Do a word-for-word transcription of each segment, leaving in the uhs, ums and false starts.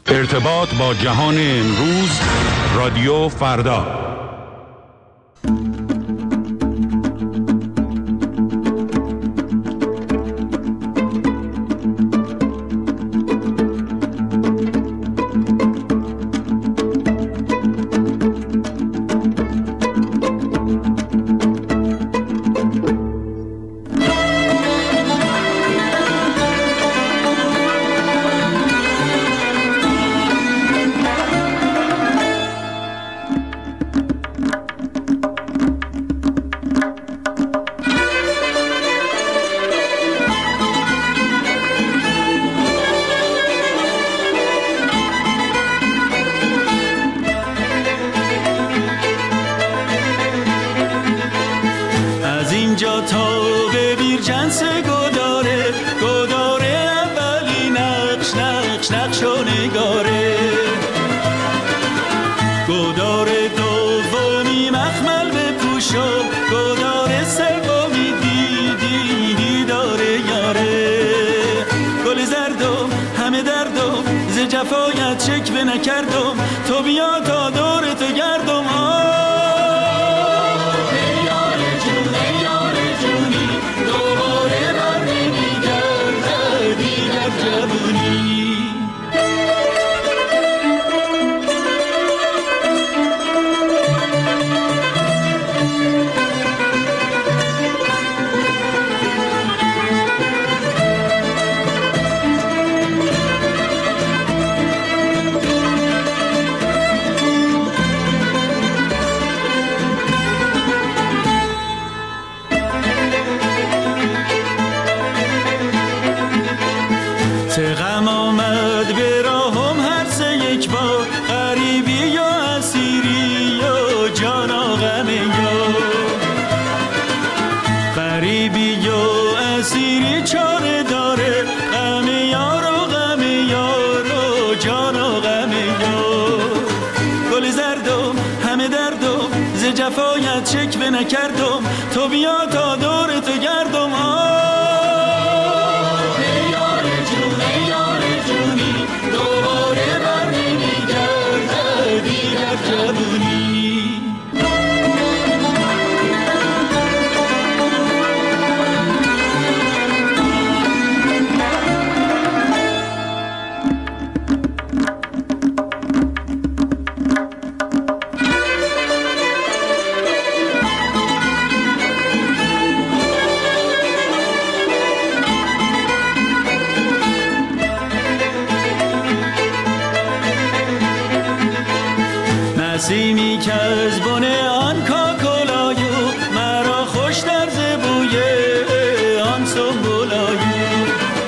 ارتباط با جهان امروز، رادیو فردا. جفایت شکوه نکردم، تو بیا تا دور تو گردم. آه ای یار جون، ای یار جونی، دوباره بر نمیگرده دیگر جوونی. غم آمد به راهم هر سه یک بار، غریبی یا اسیری یا جانا غم یا غریبی یا اسیری چاره داره، غم یار و غم یار و جانا غم یار. گل زردم همه دردم ز جفایت شکوه نکردم، تو بیا تا دور تو گردم. نسیمی که از بن آن کاکلایو، مرا خوش در زبوی آن سنبولایو.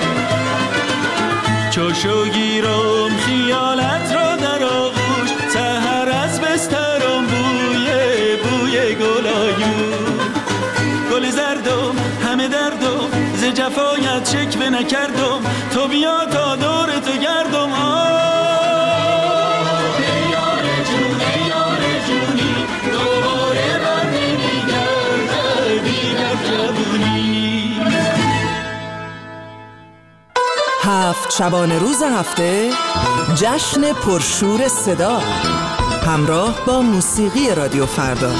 چوشو گیرم خیالت را در آغوش، سحر از بسترم بوی بوی گلایو. گل زردم همه دردم ز جفایت شکوه نکردم، تو بیا تا دور تو گردم. هفت شبانه روز هفته جشن پرشور صدا همراه با موسیقی رادیو فردا.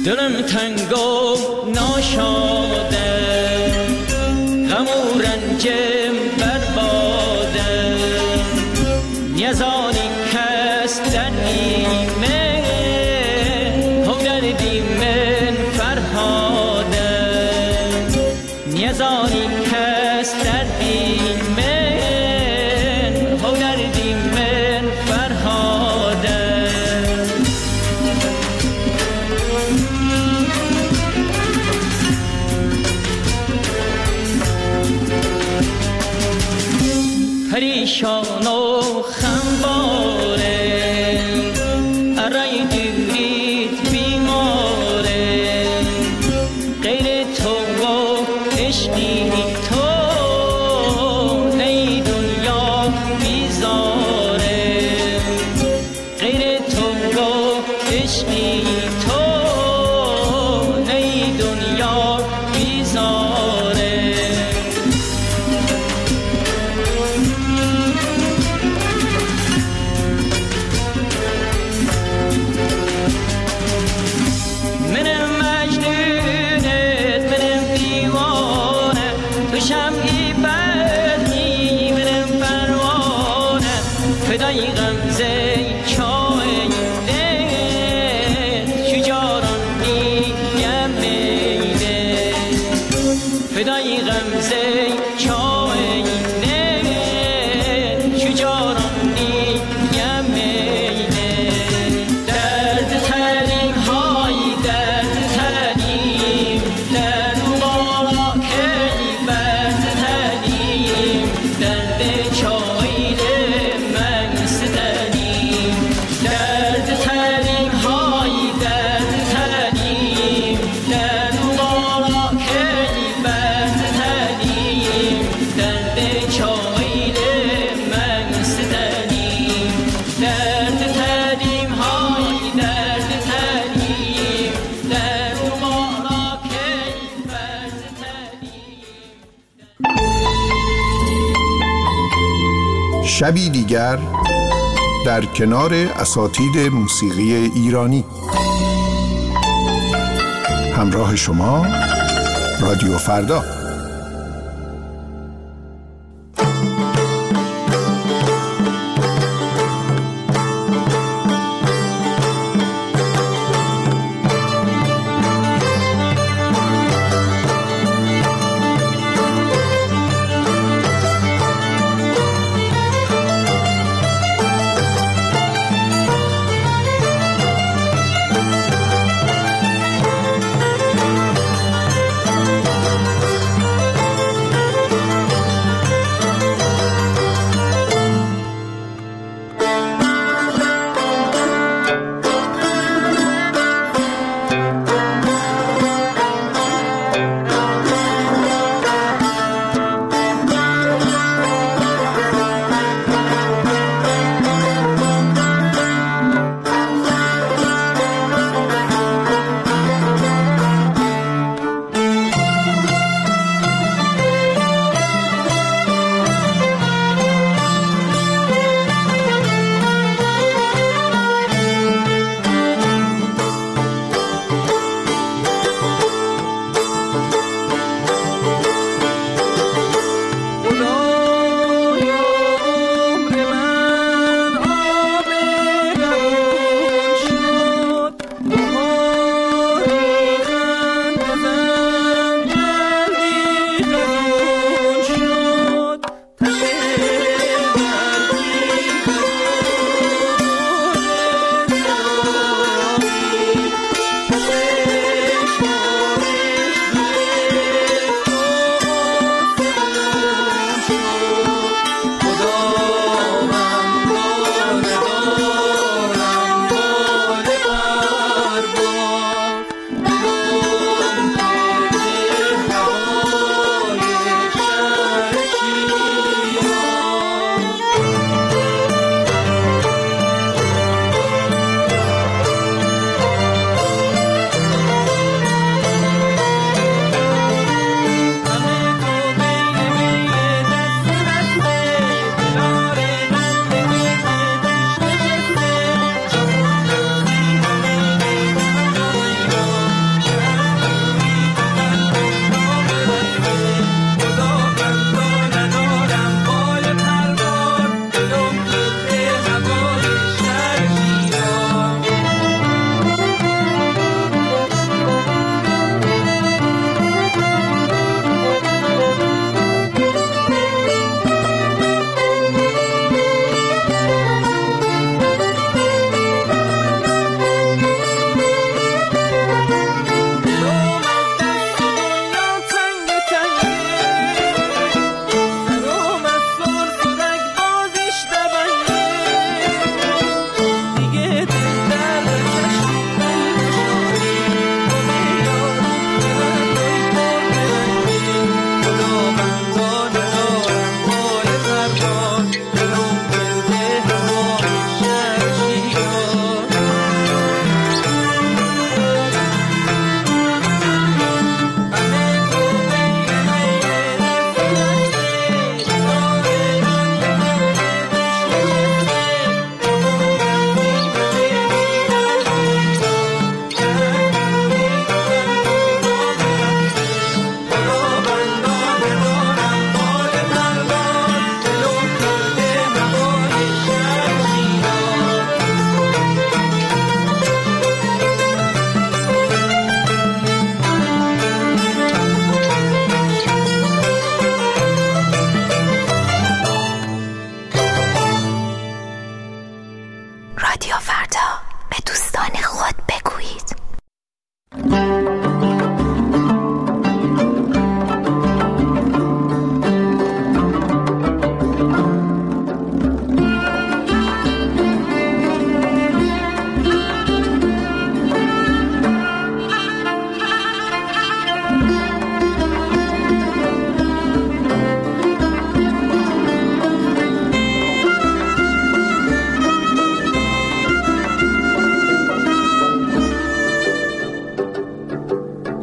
دلم تنگ و ناشاده، غم و رنجم برباده، نیازانی کس در ایمه و دردی من فرهاده، نیازانی کس در ایمه و دردی من فرهاده. پریشان و خمباره، ارای دیرید بیماره، غیر تو و عشقی تو نی دنیا بیزاره، غیر تو و عشقی تو نی دنیا بیزاره. شمعی برقی منم پروانه، فدای غمزه چای دل شجاران میگم میده، فدای غمزه چای دل شجاران میگم میده. درد ترین های درد ترین در مبارک شبی دیگر در کنار اساتید موسیقی ایرانی. همراه شما رادیو فردا.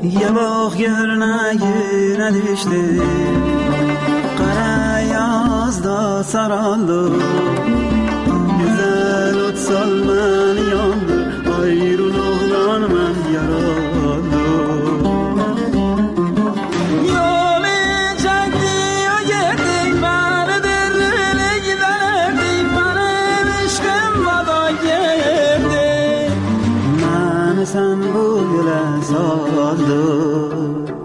یه باغ گرنگی نداشته قره یازده سرالو güzel ot salman yandı ayrıl oğlan men yaralı yolu çekti o gitti beni derlile giderdi benim işkim vada girdi beni sen bu güle saldın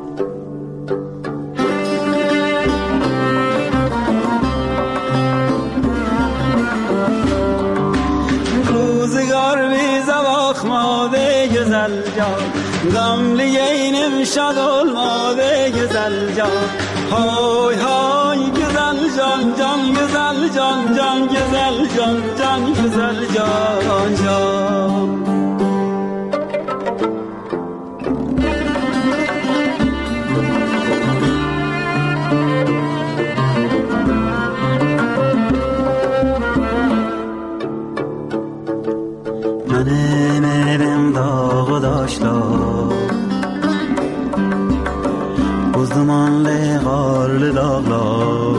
güzel can gamli yeğenim şad olmadı güzel can hay hay güzel can can güzel can can güzel can can güzel can can Uzdumanlı karlı dağlar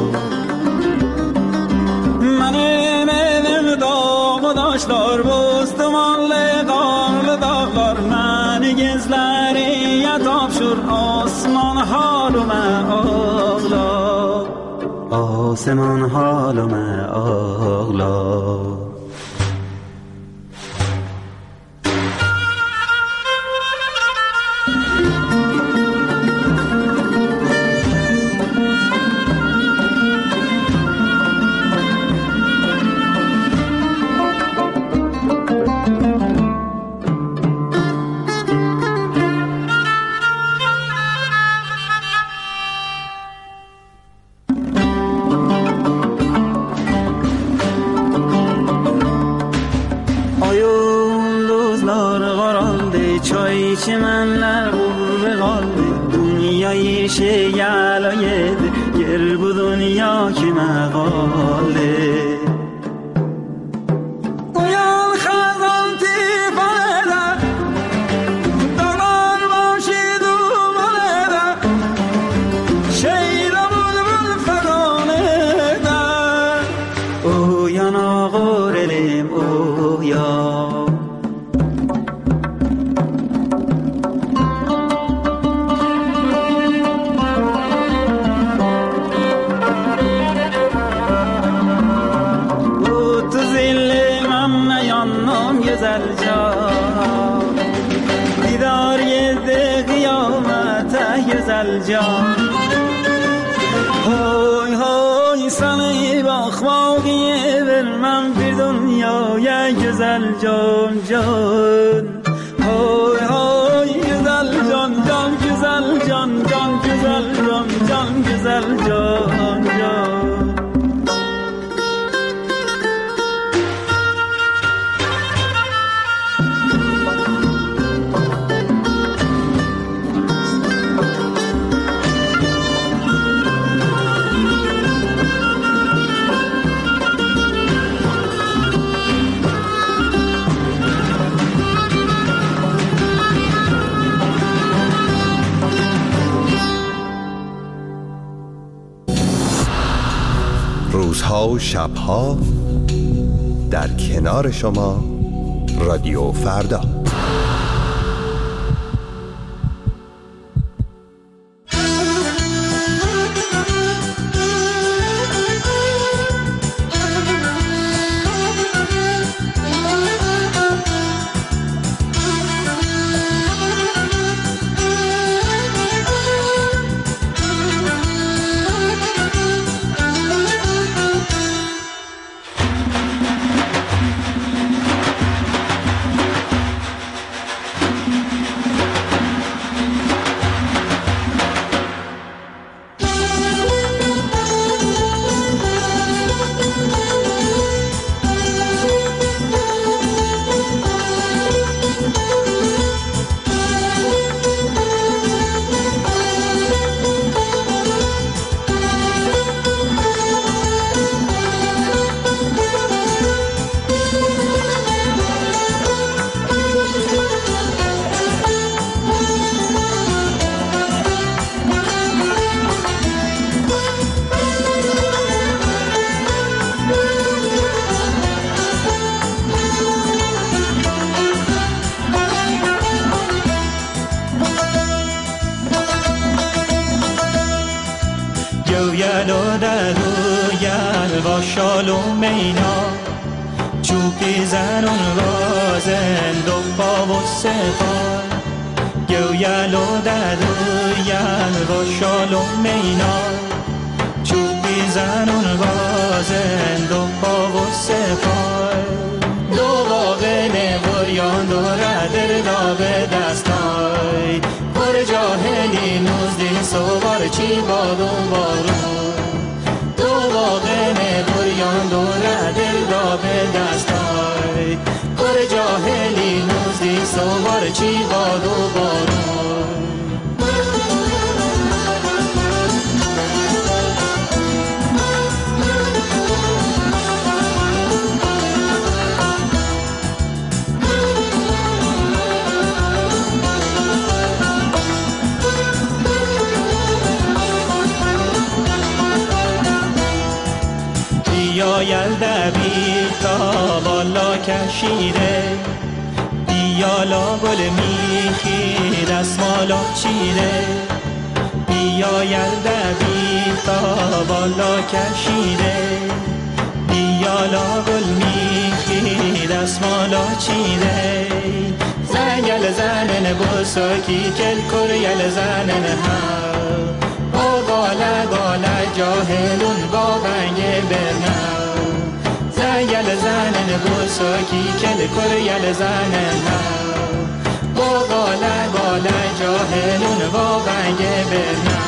Benim evim dağ daşlar Uzdumanlı karlı dağlar Beni gezleriye tapşır Osman halıme ağlar Osman halıme ağlar çimenler vurdu kaldı dünyayı şey yalaydı yer bu dünya kime kaldı uyan kazan tifan eder dağlar başı duman eder şeyle bulbul fegan eder uyan ağır elim uyan güzel can Didar yedi kıyamete güzel can Hoy hoy seni bakmak iyi vermem bir dünyaya güzel can can Hoy hoy güzel can can güzel can can güzel can can güzel can can روزها و شبها در کنار شما رادیو فردا گویلو درویل و شالو مینا چوبی زنون رازن دو پا و سپار گویلو درویل و شالو مینا چوبی زنون رازن دو پا و سپار دو واقع نبریان دو ردر دا به دستای پر جاهلی نوزدی سوار چی باد و بارون دو واقع نبریان دو ردر دا به دستای پر جاهلی نوزدی سوار چی باد و بارون بیایل دبیر تا بالا کشیده بیالا گل میخی دستمالا چیده بیایل دبیر تا بالا کشیده بیالا گل میخی دستمالا چیده زنگل زنن بساکی کل کریل زنن ها او بالا بالا جاهلون با بنگ برنو زنگل زنن بساکی کل کریل زنن ها او بالا بالا جاهلون با بنگ برنو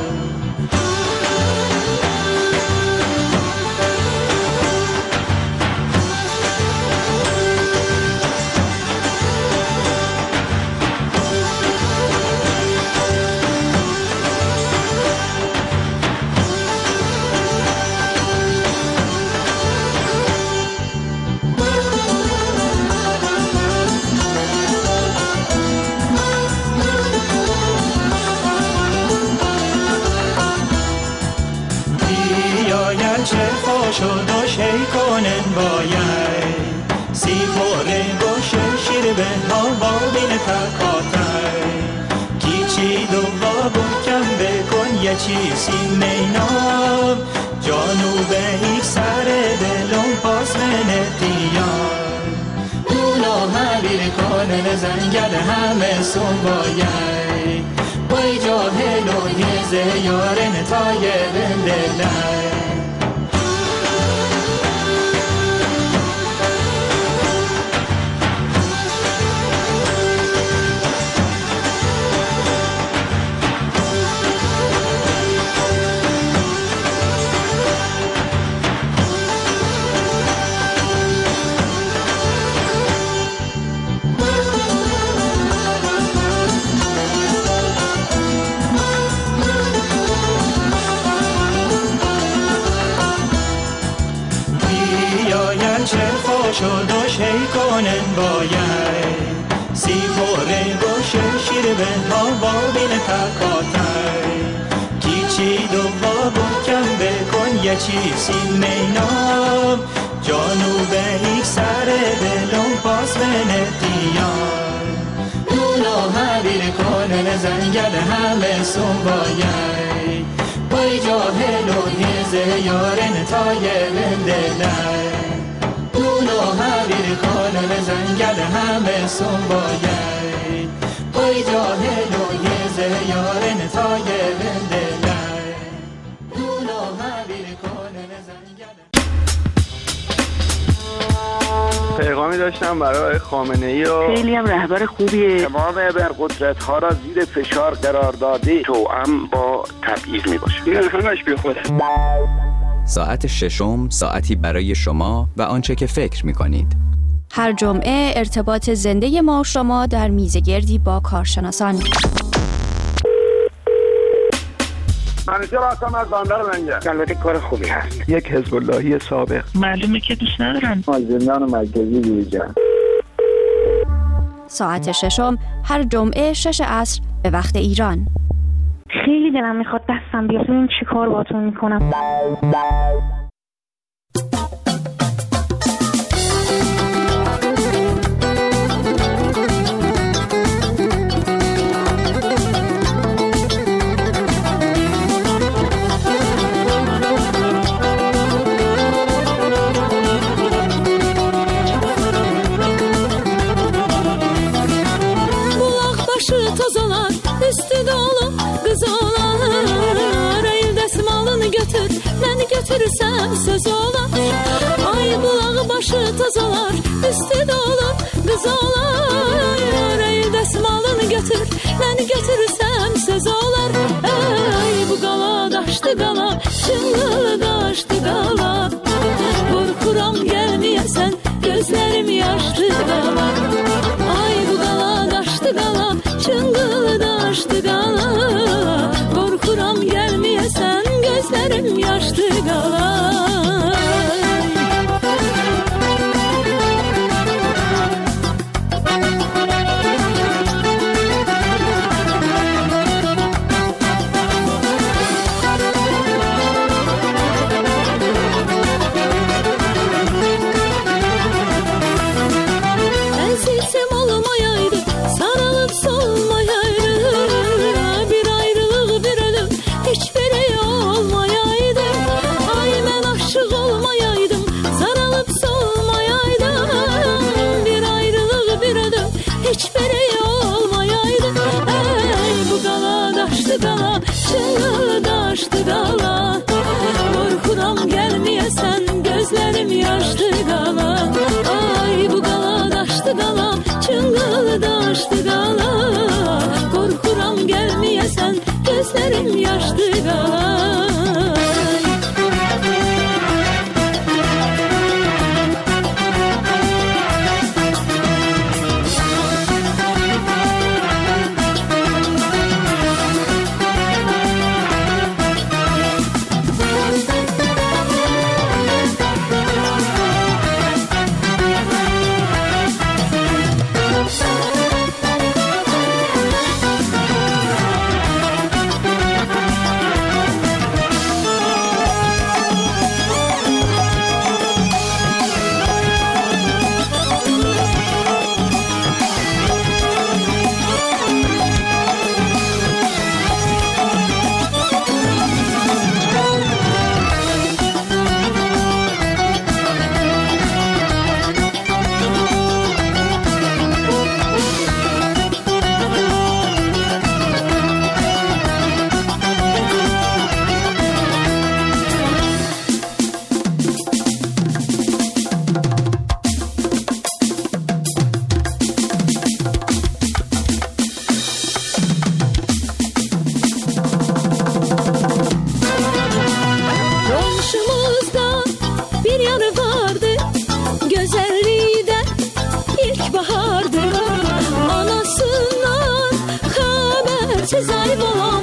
چه خوش و دوش هی کنن باید سی خوره گوشه شیر به هوا بین تکاتر کی چی دو بابو کم بکن یه چیزی مینام جانو به یک سر دلم پاس من دیار دونو حبیل کنن زنگل همه سون باید بای جاهل و یه زیارن تای بندلن چه خوش و دوش هی کنن باید سی خوره گوشه شیر به هوا بین تکاتر کی چی دو بابو کم بکن یه چیزی مینام جانو به یک سر دلم پاس من دیار دونو حبیل کنن زنگل همه سون باید بای جاهل و یه زیارن تای بندلن دونو حبیل کنن زنگل همه سون باید بای جاهل و یه زیارن تای بندلن دونو حبیل کنن زنگل. پیغامی داشتم برای خامنه‌ای و خیلی هم رهبر خوبیه. تمام ابرقدرت ها را زیر فشار قرار داده توأم با تبعیض می باشه. این همش بی خوده. ساعت ششم ساعتی برای شما و آنچه که فکر می کنید. هر جمعه ارتباط زنده ما و شما در میزگردی با کارشناسان. منیجر هستم از بندر منگه. البته کار خوبی هست. یک حزب اللهی سابق. معلومه که دوست ندارن. از زندان مرکزی بیرون. ساعت ششم هر جمعه شش عصر به وقت ایران. خیلی دلم میخواد دستم بیاد ببینم چی کار باهاتون میکنم. toz olar, üstü dolu kız olar. El desmalını götür, ben götürürsem söz olar. Ay bulağı başı toz olar, üstü dolu kız olar. El desmalını götür, ben götürürsem söz olar. Ey bu qala daşdı qala, çınlı daşdı qala. Qorxuram gəlməyəsən, gözlərim yaşlı qala. Ay bu qala daşdı qala, çınlı daşdı qala. Qorxuram gəlməyəsən, gözlərim yaşlı qala. Hiç biri olmayaydı. Ey bu qala daşdı qala, çınlı daşdı qala. Qorxuram gəlməyəsən, gözlərim yaşlı qala. Ay bu qala daşdı qala, çınlı daşdı qala. Qorxuram gəlməyəsən, gözlərim yaşlı qala. Siz ayıp olan